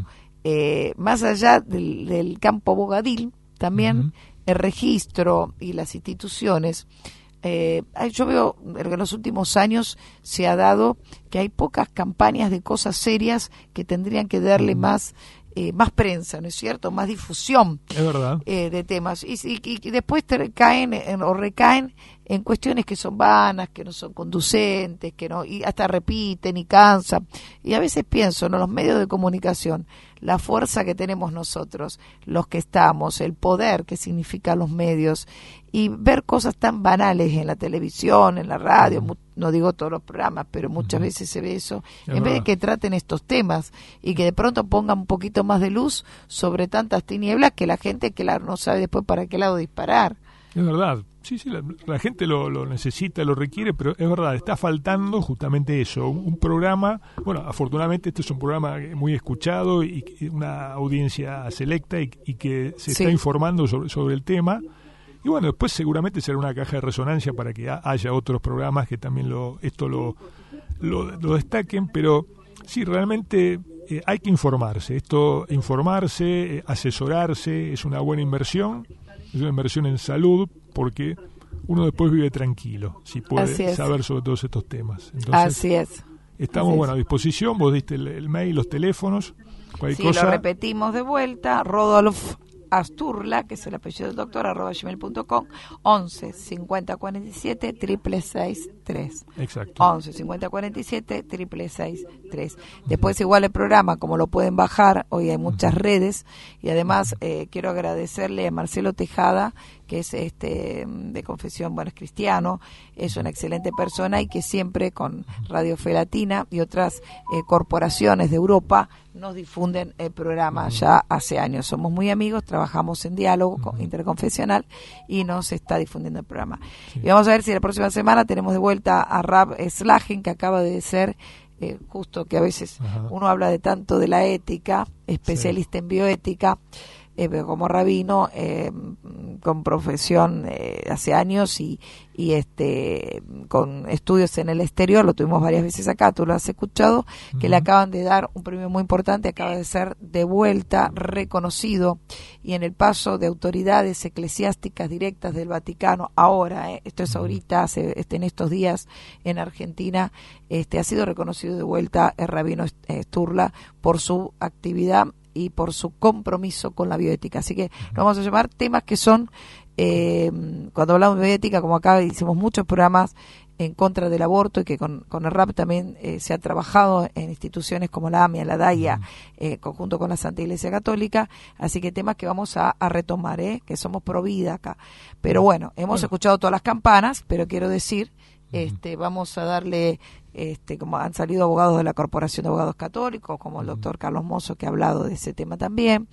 más allá del campo bogadil, también el registro y las instituciones. Yo veo que en los últimos años se ha dado que hay pocas campañas de cosas serias que tendrían que darle más prensa, ¿no es cierto? Más difusión. Es verdad. De temas. Y después recaen en cuestiones que son vanas, que no son conducentes, que no, y hasta repiten y cansan. Y a veces pienso, ¿no? Los medios de comunicación, la fuerza que tenemos nosotros, los que estamos, el poder que significan los medios, y ver cosas tan banales en la televisión, en la radio, no digo todos los programas, pero muchas veces se ve eso, en vez de que traten estos temas y que de pronto pongan un poquito más de luz sobre tantas tinieblas que la gente, claro, no sabe después para qué lado disparar. Es verdad, sí, la gente lo necesita, lo requiere, pero es verdad, está faltando justamente eso, un programa, bueno, afortunadamente este es un programa muy escuchado y una audiencia selecta y que se está informando sobre el tema, y bueno, después seguramente será una caja de resonancia para que haya otros programas que también lo destaquen, pero sí, realmente hay que informarse, asesorarse, es una buena inversión. Es una inversión en salud porque uno después vive tranquilo si puede saber sobre todos estos temas. Entonces, así es. Estamos a disposición. Vos diste el mail, los teléfonos, cualquier cosa. Lo repetimos de vuelta. Rodolfo Asturla, que es el apellido del doctor, @gmail.com, 11 50 47 663. Exacto. 11 50 47 663. Después igual el programa, como lo pueden bajar, hoy hay muchas redes, y además quiero agradecerle a Marcelo Tejada, que es de confesión, bueno, es cristiano, es una excelente persona y que siempre con Radio Fe Latina y otras corporaciones de Europa nos difunden el programa ya hace años. Somos muy amigos, trabajamos en diálogo interconfesional y nos está difundiendo el programa. Sí. Y vamos a ver si la próxima semana tenemos de vuelta a Rab Slagen, que acaba de ser justo que a veces uno habla de tanto de la ética, especialista en bioética, como rabino, con profesión hace años y con estudios en el exterior, lo tuvimos varias veces acá, tú lo has escuchado, que le acaban de dar un premio muy importante, acaba de ser de vuelta reconocido, y en el paso de autoridades eclesiásticas directas del Vaticano, ahora, esto es ahorita, en estos días en Argentina, ha sido reconocido de vuelta el rabino Sturla por su actividad y por su compromiso con la bioética. Así que lo vamos a llamar temas que son, cuando hablamos de bioética, como acá hicimos muchos programas en contra del aborto, y que con el RAP también se ha trabajado en instituciones como la AMIA, la DAIA, conjunto con la Santa Iglesia Católica, así que temas que vamos a retomar, que somos pro vida acá. Pero bueno, hemos escuchado todas las campanas, pero quiero decir, vamos a darle, como han salido abogados de la Corporación de Abogados Católicos, como el doctor Carlos Mozo, que ha hablado de ese tema también,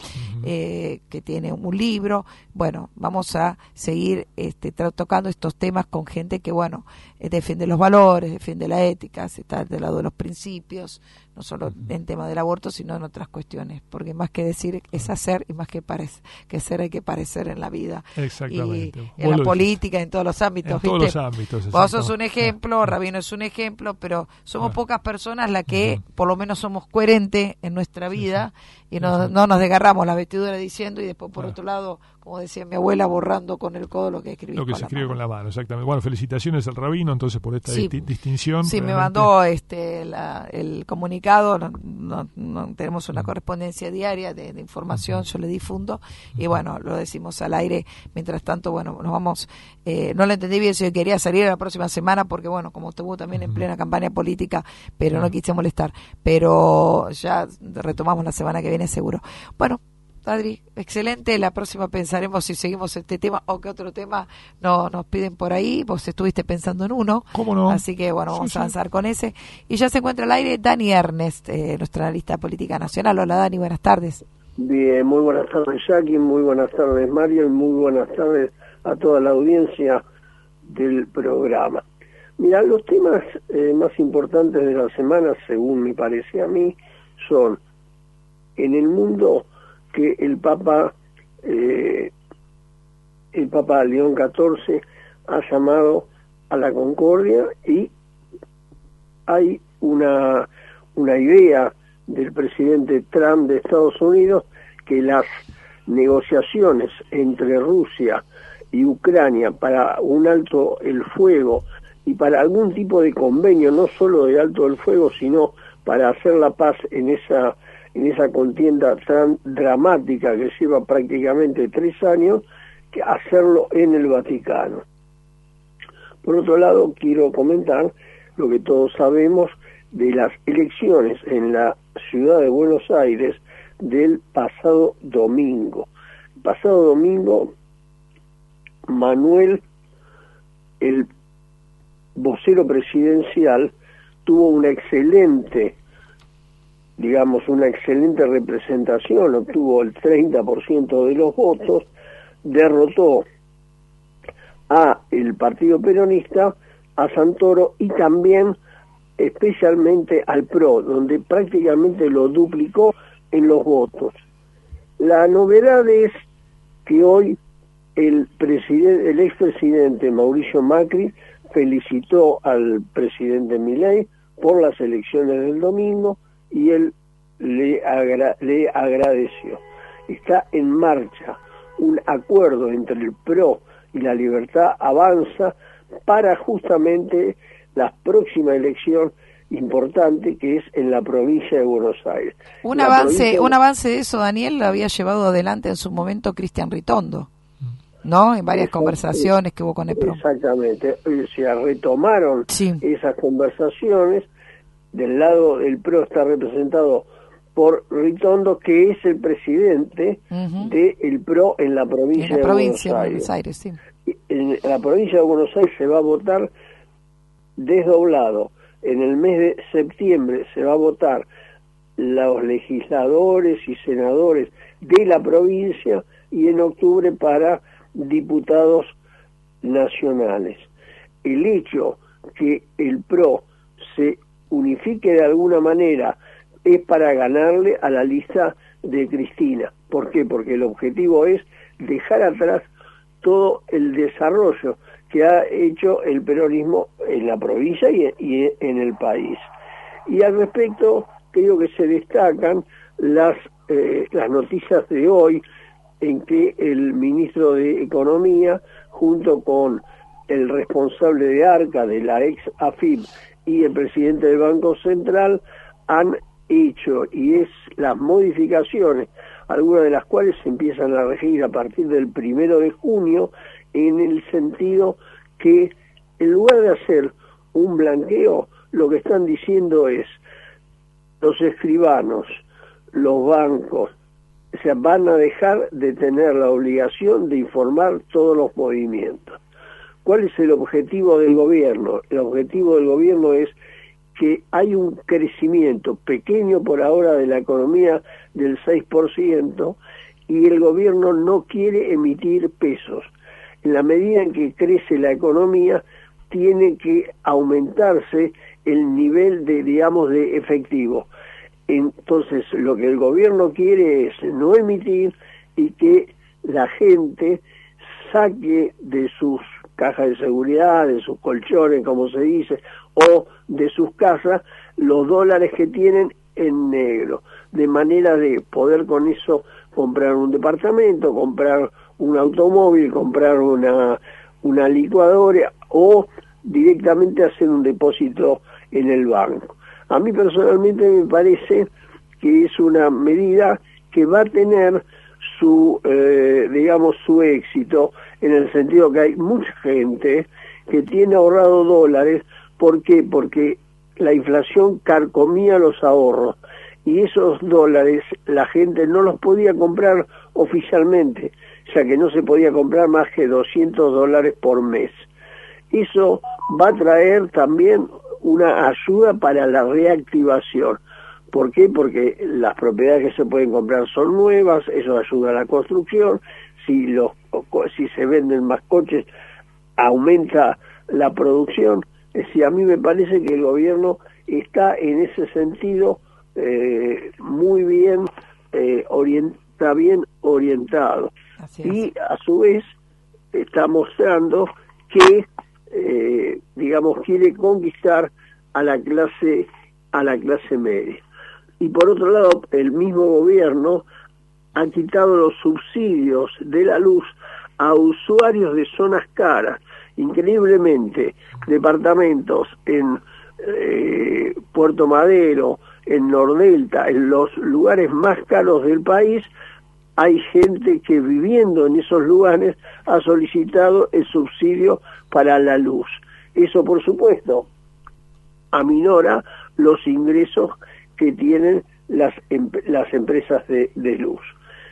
que tiene un libro. Bueno, vamos a seguir tocando estos temas con gente que, bueno, defiende los valores, defiende la ética, se está del lado de los principios, no solo en tema del aborto, sino en otras cuestiones, porque más que decir es hacer, y más que ser hay que parecer en la vida. Exactamente. Y en la política, en todos los ámbitos. En todos los ámbitos. Vos sos un ejemplo, Rabino es un ejemplo, pero somos pocas personas las que por lo menos somos coherentes en nuestra vida y no nos desgarramos la vestidura diciendo, y después por otro lado, como decía mi abuela, borrando con el codo lo que escribí. Lo que se escribe con la mano, exactamente. Bueno, felicitaciones al rabino entonces por esta distinción. Sí, realmente. Me mandó el comunicado, no tenemos una correspondencia diaria de información, yo le difundo, y bueno, lo decimos al aire. Mientras tanto, bueno, nos vamos, no le entendí bien si yo quería salir la próxima semana, porque bueno, como estuvo también en plena campaña política, pero no quise molestar, pero ya retomamos la semana que viene seguro. Bueno, Adri, excelente. La próxima pensaremos si seguimos este tema o qué otro tema nos piden por ahí. Vos estuviste pensando en uno. ¿Cómo no? Así que bueno, vamos a avanzar con ese. Y ya se encuentra al aire Dani Ernest, nuestra analista política nacional. Hola Dani, buenas tardes. Bien, muy buenas tardes Jackie, muy buenas tardes Mario, y muy buenas tardes a toda la audiencia del programa. Mira, los temas más importantes de la semana, según me parece a mí, son en el mundo que el Papa León XIV ha llamado a la concordia, y hay una idea del presidente Trump de Estados Unidos, que las negociaciones entre Rusia y Ucrania para un alto el fuego y para algún tipo de convenio, no solo de alto el fuego, sino para hacer la paz en esa contienda tan dramática que lleva prácticamente 3 años, que hacerlo en el Vaticano. Por otro lado, quiero comentar lo que todos sabemos de las elecciones en la ciudad de Buenos Aires del pasado domingo. El pasado domingo, Manuel, el vocero presidencial, tuvo una excelente representación, obtuvo el 30% de los votos, derrotó a el Partido Peronista, a Santoro y también especialmente al PRO, donde prácticamente lo duplicó en los votos. La novedad es que hoy el expresidente Mauricio Macri felicitó al presidente Milei por las elecciones del domingo y él le agradeció. Está en marcha un acuerdo entre el PRO y la Libertad Avanza para justamente la próxima elección importante, que es en la provincia de Buenos Aires. Un avance de eso, Daniel, lo había llevado adelante en su momento Cristian Ritondo, ¿no? En varias conversaciones que hubo con el PRO. Exactamente, se retomaron esas conversaciones. Del lado del PRO está representado por Ritondo, que es el presidente del PRO en la provincia de Buenos Aires. Sí. En la provincia de Buenos Aires se va a votar desdoblado. En el mes de septiembre se va a votar los legisladores y senadores de la provincia y en octubre para diputados nacionales. El hecho que el PRO se unifique de alguna manera es para ganarle a la lista de Cristina. ¿Por qué? Porque el objetivo es dejar atrás todo el desarrollo que ha hecho el peronismo en la provincia y en el país. Y al respecto, creo que se destacan las noticias de hoy, en que el ministro de Economía, junto con el responsable de ARCA, de la ex AFIP, y el presidente del Banco Central, han hecho, y es las modificaciones, algunas de las cuales se empiezan a regir a partir del 1 de junio, en el sentido que en lugar de hacer un blanqueo, lo que están diciendo es los escribanos, los bancos, van a dejar de tener la obligación de informar todos los movimientos. ¿Cuál es el objetivo del gobierno? El objetivo del gobierno es que hay un crecimiento pequeño por ahora de la economía del 6% y el gobierno no quiere emitir pesos. En la medida en que crece la economía, tiene que aumentarse el nivel de efectivo. Entonces, lo que el gobierno quiere es no emitir y que la gente saque de sus cajas de seguridad, de sus colchones, como se dice, o de sus casas, los dólares que tienen en negro, de manera de poder con eso comprar un departamento, comprar un automóvil, comprar una licuadora o directamente hacer un depósito en el banco. A mí personalmente me parece que es una medida que va a tener su éxito, en el sentido que hay mucha gente que tiene ahorrado dólares. ¿Por qué? Porque la inflación carcomía los ahorros y esos dólares la gente no los podía comprar oficialmente, ya que no se podía comprar más que $200 por mes. Eso va a traer también una ayuda para la reactivación. ¿Por qué? Porque las propiedades que se pueden comprar son nuevas, eso ayuda a la construcción. Si se venden más coches, aumenta la producción. Es decir, a mí me parece que el gobierno está en ese sentido muy bien, está bien orientado. Y a su vez está mostrando que quiere conquistar a la clase media. y por otro lado el mismo gobierno ha quitado los subsidios de la luz a usuarios de zonas caras. Increíblemente, departamentos en Puerto Madero, en Nordelta, en los lugares más caros del país, hay gente que viviendo en esos lugares ha solicitado el subsidio para la luz. Eso, por supuesto, aminora los ingresos que tienen las empresas de luz.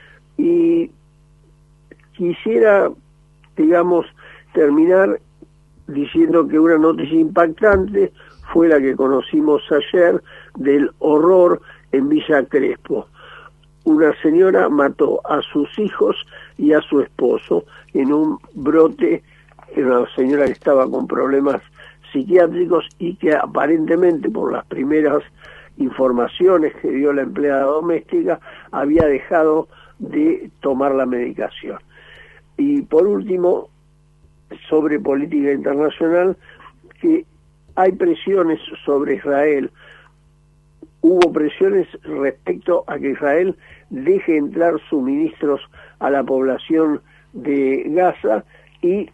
Y quisiera, digamos, terminar diciendo que una noticia impactante fue la que conocimos ayer del horror en Villa Crespo. Una señora mató a sus hijos y a su esposo en un brote, una señora que estaba con problemas psiquiátricos y que aparentemente, por las primeras informaciones que dio la empleada doméstica, había dejado de tomar la medicación. Y por último, sobre política internacional, que hay presiones sobre Israel. Hubo presiones respecto a que Israel deje entrar suministros a la población de Gaza y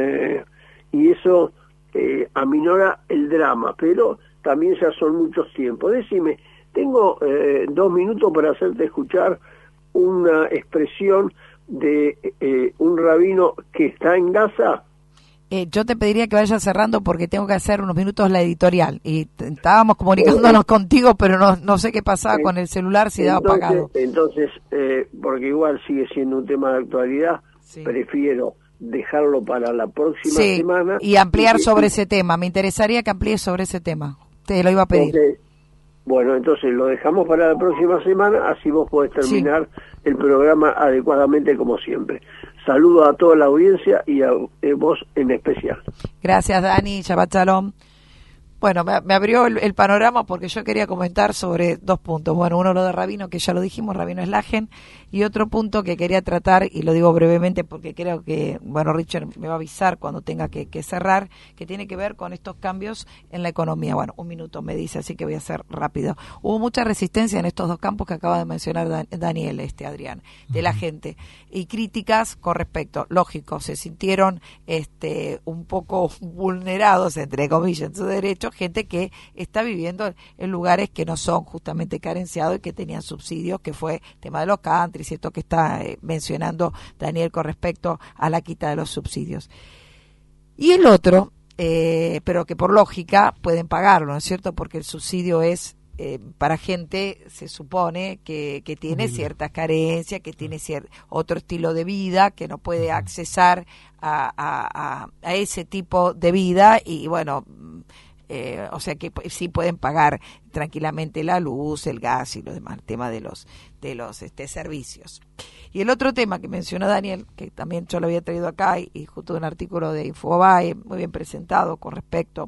eso aminora el drama, pero también ya son muchos tiempos. Decime, tengo 2 minutos para hacerte escuchar una expresión de un rabino que está en Gaza. Yo te pediría que vayas cerrando porque tengo que hacer unos minutos la editorial y estábamos comunicándonos contigo, pero no sé qué pasaba con el celular, si daba apagado. Entonces, porque igual sigue siendo un tema de actualidad, prefiero dejarlo para la próxima semana. Y ampliar sobre ese tema. Me interesaría que amplíes sobre ese tema. Te lo iba a pedir. Bueno, entonces lo dejamos para la próxima semana, así vos podés terminar el programa adecuadamente como siempre. Saludo a toda la audiencia y a vos en especial. Gracias, Dani. Shabbat Shalom. Bueno, me abrió el panorama porque yo quería comentar sobre 2 puntos. Bueno, uno lo de Rabino, que ya lo dijimos, Rabino Slagen, y otro punto que quería tratar, y lo digo brevemente porque creo que, bueno, Richard me va a avisar cuando tenga que cerrar, que tiene que ver con estos cambios en la economía. Bueno, 1 minuto me dice, así que voy a ser rápido. Hubo mucha resistencia en estos 2 campos que acaba de mencionar Daniel, Adrián, de la gente, y críticas con respecto, lógico, se sintieron un poco vulnerados, entre comillas, en su derecho, gente que está viviendo en lugares que no son justamente carenciados y que tenían subsidios, que fue el tema de los countries, esto que está mencionando Daniel con respecto a la quita de los subsidios. Y el otro, pero que por lógica pueden pagarlo, ¿no es cierto? Porque el subsidio es para gente, se supone, que tiene ciertas carencias, que tiene otro estilo de vida, que no puede accesar a ese tipo de vida y bueno... o sea que sí pueden pagar tranquilamente la luz, el gas y lo demás, el tema de los servicios. Y el otro tema que mencionó Daniel, que también yo lo había traído acá y justo un artículo de Infobae muy bien presentado con respecto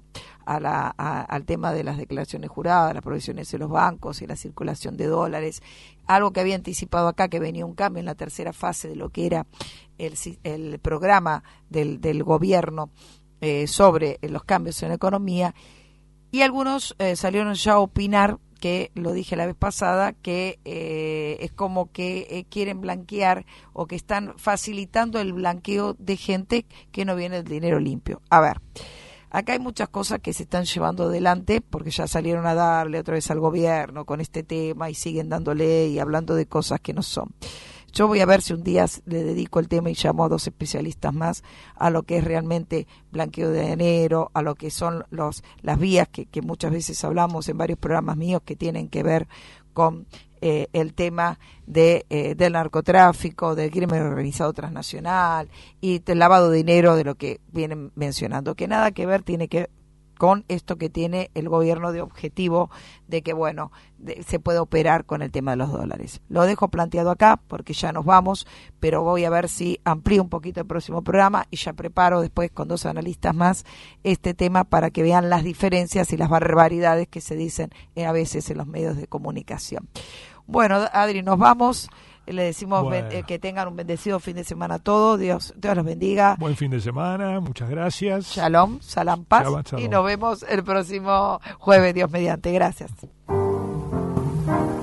al tema de las declaraciones juradas, las provisiones de los bancos y la circulación de dólares, algo que había anticipado acá, que venía un cambio en la tercera fase de lo que era el programa del gobierno sobre los cambios en la economía, y algunos salieron ya a opinar, que lo dije la vez pasada, que es como que quieren blanquear o que están facilitando el blanqueo de gente que no viene del dinero limpio. A ver, acá hay muchas cosas que se están llevando adelante porque ya salieron a darle otra vez al gobierno con este tema y siguen dándole y hablando de cosas que no son. Yo voy a ver si un día le dedico el tema y llamo a 2 especialistas más a lo que es realmente blanqueo de dinero, a lo que son las vías que muchas veces hablamos en varios programas míos que tienen que ver con el tema del narcotráfico, del crimen organizado transnacional y del lavado de dinero, de lo que vienen mencionando, que nada que ver tiene que con esto que tiene el gobierno de objetivo de que, bueno, se puede operar con el tema de los dólares. Lo dejo planteado acá porque ya nos vamos, pero voy a ver si amplío un poquito el próximo programa y ya preparo después con 2 analistas más este tema para que vean las diferencias y las barbaridades que se dicen a veces en los medios de comunicación. Bueno, Adri, nos vamos. Le decimos que tengan un bendecido fin de semana a todos. Dios los bendiga. Buen fin de semana, muchas gracias. Shalom, salam, paz. Shalom. Y nos vemos el próximo jueves, Dios mediante. Gracias.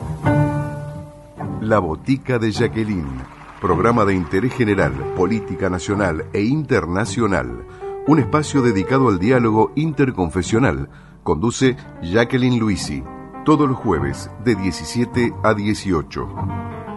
La Botica de Jacqueline, programa de interés general, política nacional e internacional. Un espacio dedicado al diálogo interconfesional. Conduce Jacqueline Luisi, todos los jueves de 17 a 18.